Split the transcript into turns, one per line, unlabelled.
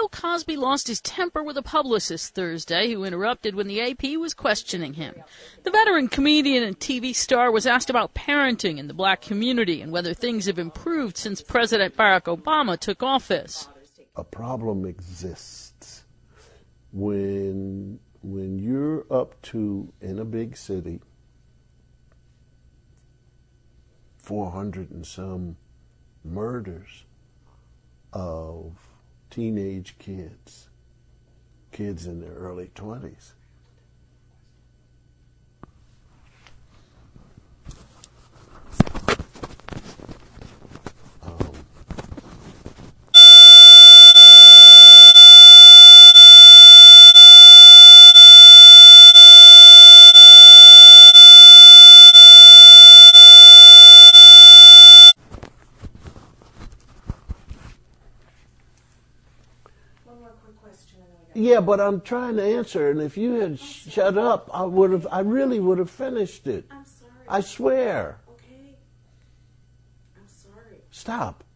Bill Cosby lost his temper with a publicist Thursday who interrupted when the AP was questioning him. The veteran comedian and TV star was asked about parenting in the black community and whether things have improved since President Barack Obama took office.
A problem exists when you're up to, in a big city, 400 and some murders of teenage kids in their early 20s. Yeah, but I'm trying to answer, and if you had shut up, I really would have finished it.
I'm sorry.
I swear.
Okay. I'm sorry.
Stop.